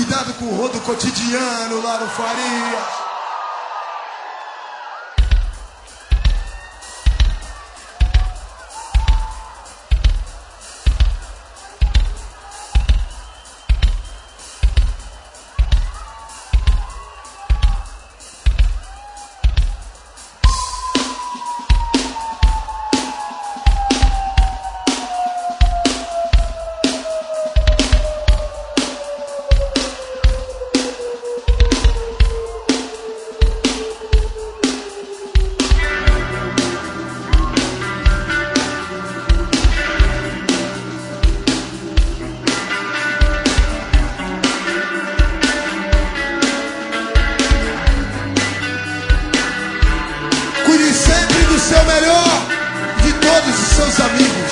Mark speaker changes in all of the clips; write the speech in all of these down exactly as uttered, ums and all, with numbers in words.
Speaker 1: Cuidado com o rodo cotidiano lá no Faria. Seu melhor de todos os seus amigos.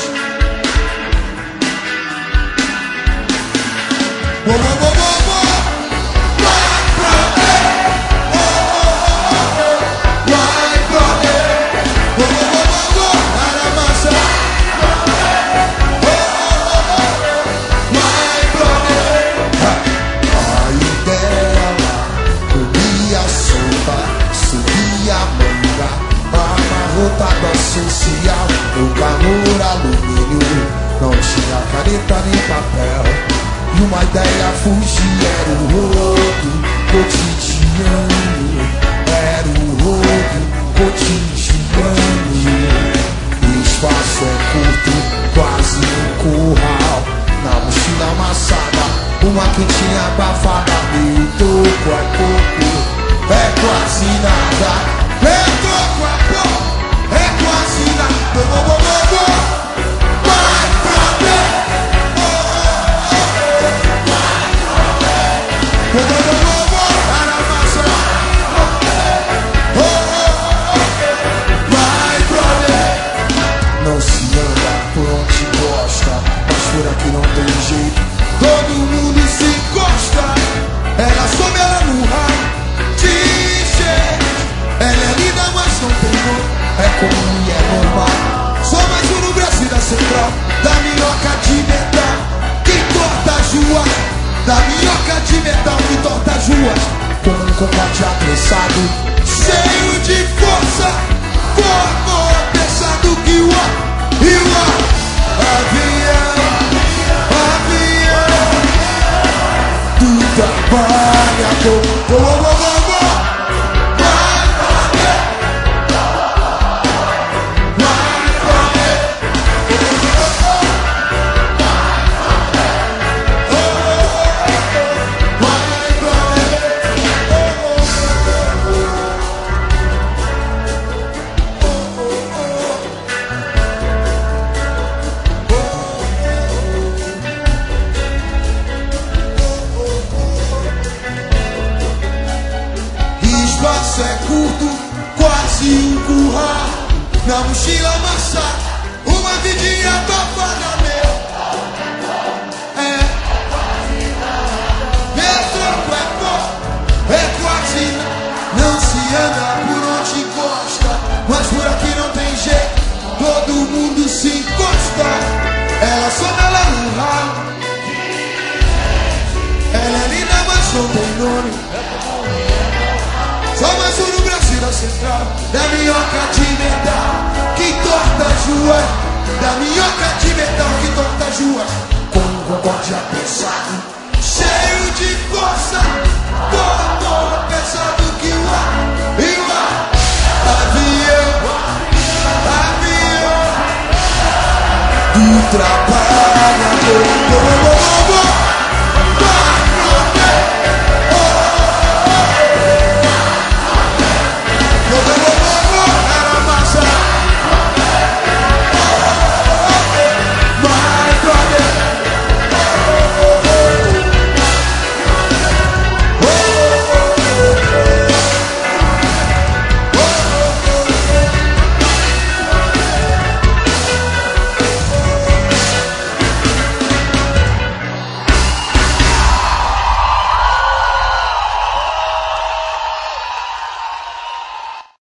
Speaker 1: Bo, bo, bo, bo, bo. Vai, brother. Oh, oh, oh. Vai, brother. Bo, bo, bo, bo, bo. Para a massa. Oh, oh, oh. Vai, brother. A ideia lá, comia sopa, subia a manga. Amarrotado social, no calor alumínio. Não tinha caneta nem papel. E uma ideia fugir era o rodo cotidiano. Era o rodo cotidiano. Espaço é curto, quase um curral. Na mochila amassada, uma quentinha abafada. Meu toco é pouco, é quase nada. Meu toco é pouco, é quase nada. Bo, bo, bo, bo, bo. Vai, brother. Oh, oh, oh. Vai, brother. Bo, bo, bo, bo, bo. Para a massa. Oh, oh, oh. Vai, brother. Não se anda por onde gosta, mas por aqui não tem jeito. Todo mundo se encosta. Ela sobe, ela no raio. Ela é linda, mas não tem nome. É comum e é normal. Só mais um no Brasil da Central. Da minhoca de metal que torta as ruas. Da minhoca de metal que torta as ruas. Com um combate apressado, cheio de força. Forma pesado que o ar e o ar. Avião, avião do trabalhador. Oh, oh, oh, oh. É curto, quase um curral. Na mochila amassada, uma vidinha abafada, meu. É, meu troco é pouco, é quase nada. Não se anda por onde gosta, mas por aqui não tem jeito. Todo mundo se encosta. Ela só ela no ralo. Ela é linda, mas não tem nome. Só mais um no Brasil da Central. Da minhoca de metal que torta as ruas. Da minhoca de metal que torta as ruas. Com um concorde apressado, cheio de força. Todo pesado que o ar e o ar. Avião, avião do trabalhador.